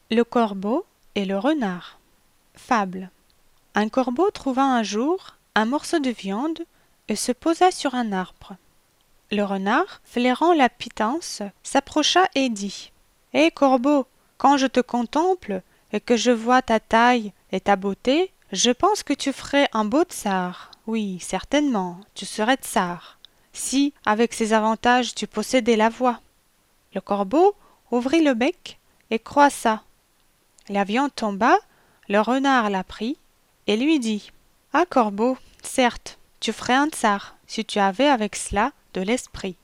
Le corbeau et le renard. Fable. Un corbeau trouva un jour un morceau de viande et se posa sur un arbre. Le renard, flairant la pitance, s'approcha et dit: Hé corbeau, quand je te contemple et que je vois ta taille et ta beauté, je pense que tu ferais un beau tsar. Oui, certainement, tu serais tsar, si, avec ces avantages, tu possédais la voix. Le corbeau ouvrit le bec et croissa. La viande tomba, le renard la prit et lui dit: Ah corbeau, certes, tu ferais un tsar si tu avais avec cela de l'esprit.